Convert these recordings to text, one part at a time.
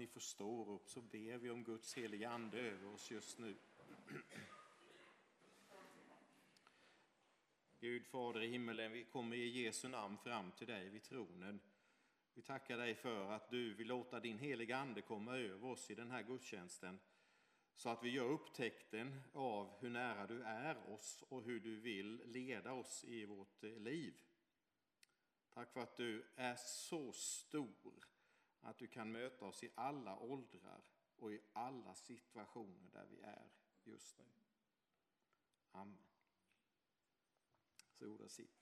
ni får stå upp så ber vi om Guds heliga ande över oss just nu. Gud, Fader i himmelen, vi kommer i Jesu namn fram till dig vid tronen. Vi tackar dig för att du vill låta din heliga ande komma över oss i den här gudstjänsten. Så att vi gör upptäckten av hur nära du är oss och hur du vill leda oss i vårt liv. Tack för att du är så stor att du kan möta oss i alla åldrar och i alla situationer där vi är just nu. Amen. Så ordet sitt.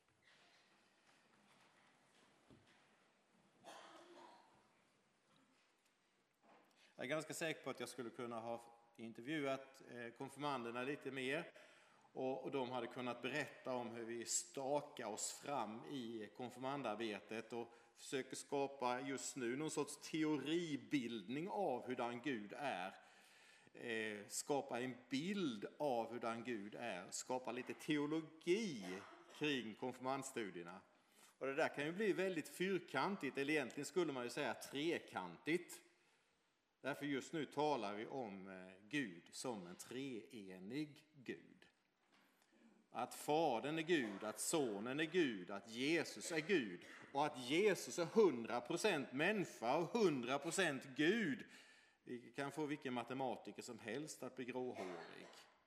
Jag är ganska säker på att jag skulle kunna ha intervjuat konfirmanderna lite mer. Och de hade kunnat berätta om hur vi stakar oss fram i konfirmandarbetet och försöker skapa just nu någon sorts teoribildning av hurdan Gud är. Skapa en bild av hurdan Gud är. Skapa lite teologi kring konfirmandstudierna. Och det där kan ju bli väldigt fyrkantigt, eller egentligen skulle man ju säga trekantigt. Därför just nu talar vi om Gud som en treenig Gud. Att Fadern är Gud, att Sonen är Gud, att Jesus är Gud och att Jesus är 100% människa och 100% Gud. Vi kan få vilken matematiker som helst att bli gråhårig.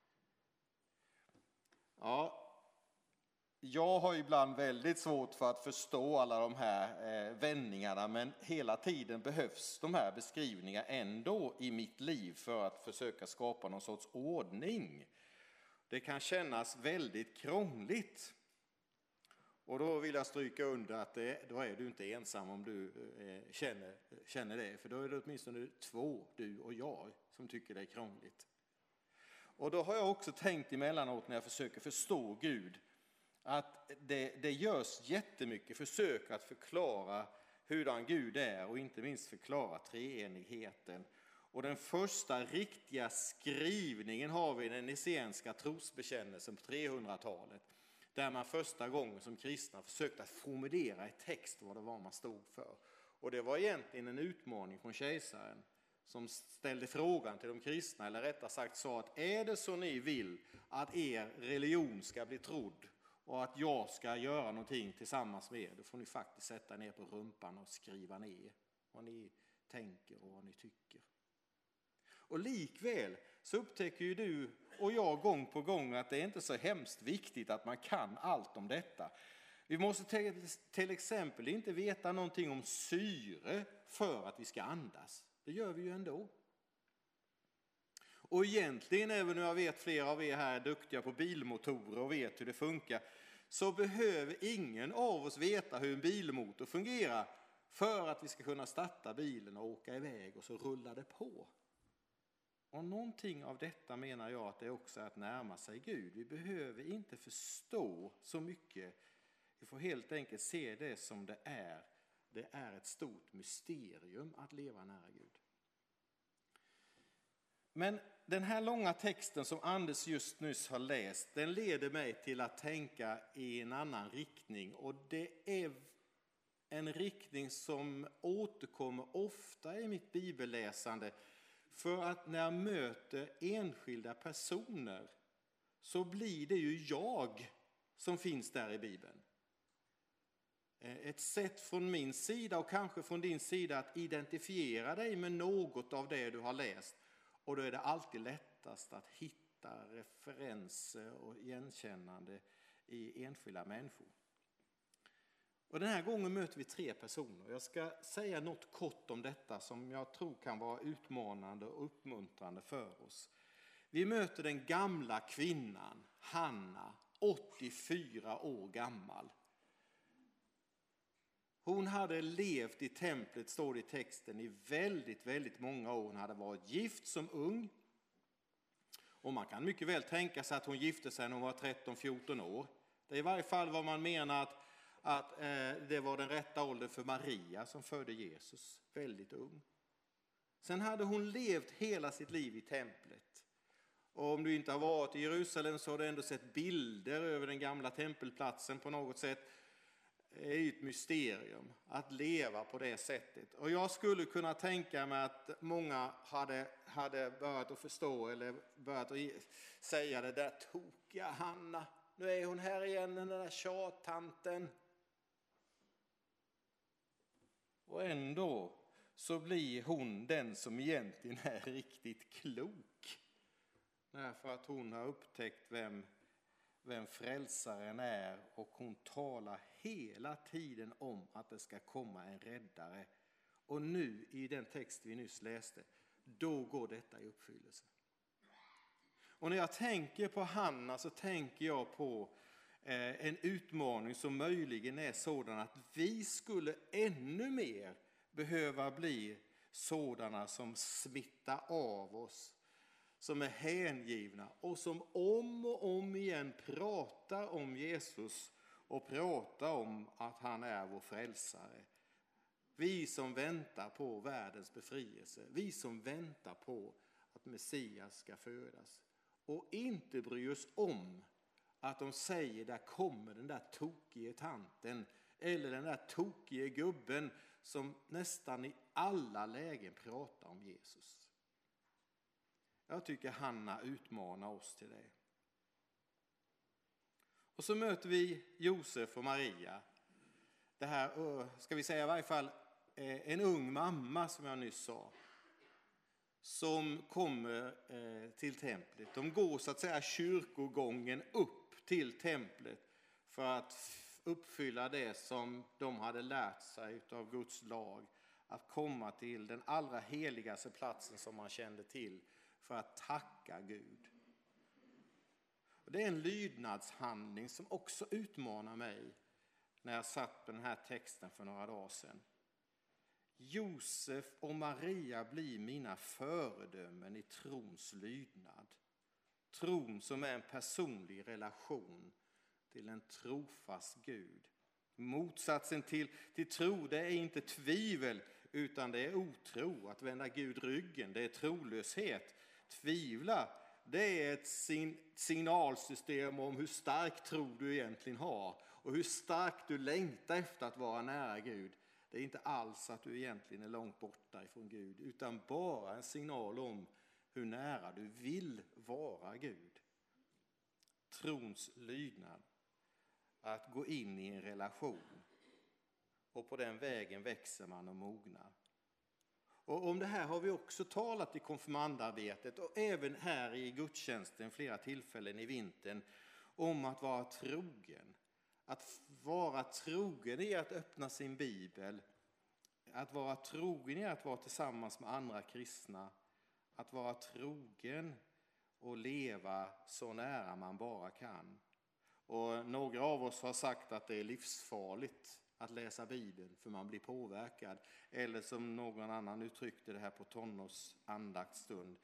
Ja, jag har ibland väldigt svårt för att förstå alla de här vändningarna, men hela tiden behövs de här beskrivningarna ändå i mitt liv för att försöka skapa någon sorts ordning. Det kan kännas väldigt krångligt. Och då vill jag stryka under att då är du inte ensam om du känner det. För då är det åtminstone två, du och jag, som tycker det är krångligt. Och då har jag också tänkt emellanåt när jag försöker förstå Gud att det görs jättemycket försök att förklara hurdan Gud är och inte minst förklara treenigheten. Och den första riktiga skrivningen har vi i den nicénska trosbekännelsen på 300-talet. Där man första gången som kristna försökte att formulera i text vad det var man stod för. Och det var egentligen en utmaning från kejsaren som ställde frågan till de kristna, eller rättare sagt sa att är det så ni vill att er religion ska bli trodd och att jag ska göra någonting tillsammans med er, då får ni faktiskt sätta ner på rumpan och skriva ner vad ni tänker och vad ni tycker. Och likväl så upptäcker ju du och jag gång på gång att det är inte så hemskt viktigt att man kan allt om detta. Vi måste till exempel inte veta någonting om syre för att vi ska andas. Det gör vi ju ändå. Och egentligen, även om jag vet flera av er här är duktiga på bilmotorer och vet hur det funkar, så behöver ingen av oss veta hur en bilmotor fungerar för att vi ska kunna starta bilen och åka iväg och så rullar det på. Och någonting av detta menar jag att det också är att närma sig Gud. Vi behöver inte förstå så mycket. Vi får helt enkelt se det som det är. Det är ett stort mysterium att leva nära Gud. Men den här långa texten som Anders just nyss har läst, den leder mig till att tänka i en annan riktning. Och det är en riktning som återkommer ofta i mitt bibelläsande. För att när jag möter enskilda personer så blir det ju jag som finns där i Bibeln. Ett sätt från min sida och kanske från din sida att identifiera dig med något av det du har läst. Och då är det alltid lättast att hitta referenser och igenkännande i enskilda människor. Och den här gången möter vi 3 personer. Jag ska säga något kort om detta som jag tror kan vara utmanande och uppmuntrande för oss. Vi möter den gamla kvinnan, Hanna, 84 år gammal. Hon hade levt i templet, står det i texten, i väldigt, väldigt många år. Hon hade varit gift som ung. Och man kan mycket väl tänka sig att hon gifte sig när hon var 13-14 år. Det är i varje fall vad man menar att det var den rätta åldern för Maria som födde Jesus, väldigt ung. Sen hade hon levt hela sitt liv i templet. Och om du inte har varit i Jerusalem så har du ändå sett bilder över den gamla tempelplatsen på något sätt. är ju ett mysterium att leva på det sättet. Och jag skulle kunna tänka mig att många hade börjat att förstå eller börjat att säga det där tokiga Hanna. Nu är hon här igen, den där tjattanten. Och ändå så blir hon den som egentligen är riktigt klok. Därför att hon har upptäckt vem frälsaren är, och hon talar hela tiden om att det ska komma en räddare. Och nu i den text vi nyss läste, då går detta i uppfyllelse. Och när jag tänker på Hanna så tänker jag på en utmaning som möjligen är sådan att vi skulle ännu mer behöva bli sådana som smittar av oss, som är hängivna och som om och om igen pratar om Jesus och pratar om att han är vår frälsare. Vi som väntar på världens befrielse, vi som väntar på att Messias ska födas, och inte bry oss om att de säger där kommer den där tokige tanten eller den där tokige gubben som nästan i alla lägen pratar om Jesus. Jag tycker Hanna utmanar oss till det. Och så möter vi Josef och Maria. Det här, ska vi säga i varje fall, en ung mamma som jag nyss sa. Som kommer till templet. De går så att säga kyrkogången upp till templet för att uppfylla det som de hade lärt sig av Guds lag. Att komma till den allra heligaste platsen som man kände till för att tacka Gud. Och det är en lydnadshandling som också utmanar mig när jag satt på den här texten för några dagar sedan. Josef och Maria blir mina föredömen i trons lydnad. Tron som är en personlig relation till en trofast Gud. Motsatsen till tro, det är inte tvivel utan det är otro. Att vända Gud ryggen, det är trolöshet. Tvivla, det är ett signalsystem om hur stark tro du egentligen har. Och hur starkt du längtar efter att vara nära Gud. Det är inte alls att du egentligen är långt borta ifrån Gud, utan bara en signal om hur nära du vill vara Gud. Trons lydnad. Att gå in i en relation. Och på den vägen växer man och mognar. Och om det här har vi också talat i konfirmandarbetet och även här i gudstjänsten flera tillfällen i vintern. Om att vara trogen. Att vara trogen i att öppna sin bibel. Att vara trogen i att vara tillsammans med andra kristna. Att vara trogen och leva så nära man bara kan. Och några av oss har sagt att det är livsfarligt att läsa Bibeln för man blir påverkad. Eller som någon annan uttryckte det här på tonårs andaktsstund.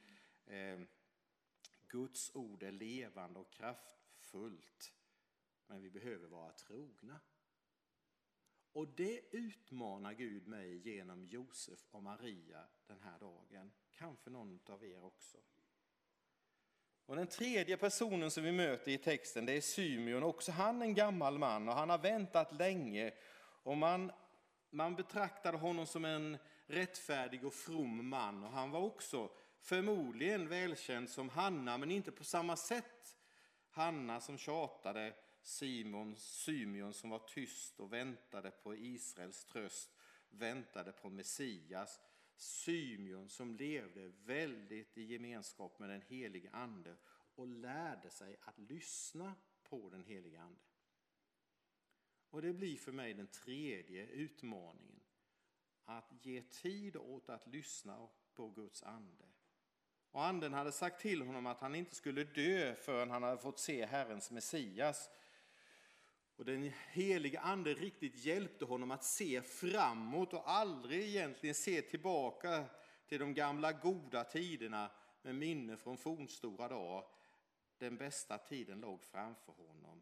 Guds ord är levande och kraftfullt. Men vi behöver vara trogna. Och det utmanar Gud mig genom Josef och Maria den här dagen. Kanske någon av er också. Och den tredje personen som vi möter i texten, det är Symeon. Också han en gammal man och han har väntat länge. Och man betraktade honom som en rättfärdig och from man. Och han var också förmodligen välkänd som Hanna, men inte på samma sätt. Hanna som tjatade, Symeon som var tyst och väntade på Israels tröst, väntade på Messias. Symeon som levde väldigt i gemenskap med den helige ande och lärde sig att lyssna på den helige ande. Och det blir för mig den tredje utmaningen. Att ge tid åt att lyssna på Guds ande. Och anden hade sagt till honom att han inte skulle dö förrän han hade fått se Herrens Messias. Och den helige ande riktigt hjälpte honom att se framåt och aldrig egentligen se tillbaka till de gamla goda tiderna med minne från fornstora dagar. Den bästa tiden låg framför honom.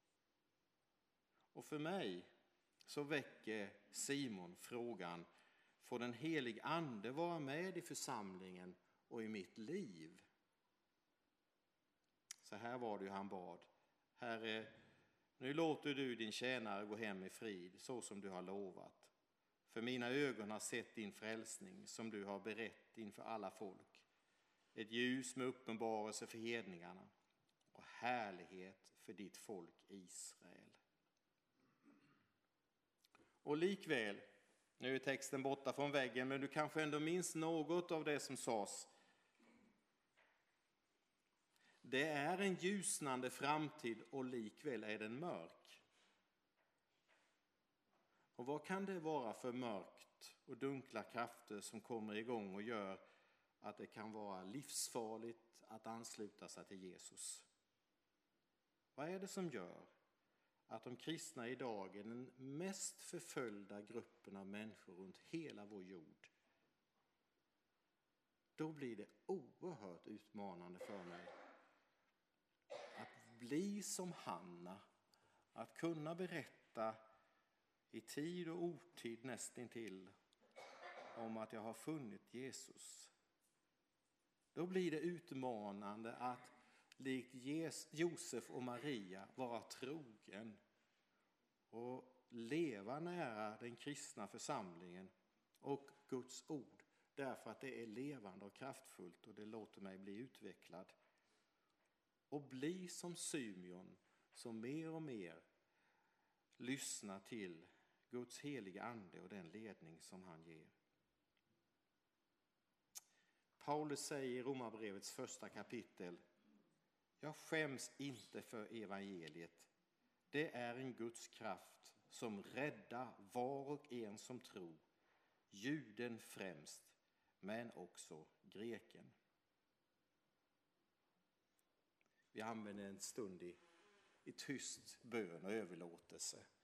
Och för mig så väcker Simon frågan, får den helige ande vara med i församlingen och i mitt liv? Så här var det ju han bad. Herre, Nu låter du din tjänare gå hem i frid, så som du har lovat. För mina ögon har sett din frälsning, som du har berett inför alla folk. Ett ljus med uppenbarelse för hedningarna och härlighet för ditt folk Israel. Och likväl, nu är texten borta från väggen, men du kanske ändå minns något av det som sades. Det är en ljusnande framtid och likväl är den mörk. Och vad kan det vara för mörkt och dunkla krafter som kommer igång och gör att det kan vara livsfarligt att ansluta sig till Jesus? Vad är det som gör att de kristna idag är den mest förföljda gruppen av människor runt hela vår jord? Då blir det oerhört utmanande för mig att bli som Hanna, att kunna berätta i tid och otid nästintill om att jag har funnit Jesus. Då blir det utmanande att likt Josef och Maria vara trogen och leva nära den kristna församlingen och Guds ord, därför att det är levande och kraftfullt och det låter mig bli utvecklad. Och bli som Symeon, som mer och mer lyssnar till Guds heliga ande och den ledning som han ger. Paulus säger i Romarbrevets första kapitel: jag skäms inte för evangeliet. Det är en Guds kraft som räddar var och en som tror, juden främst, men också greken. Vi använder en stund i tyst bön och överlåtelse.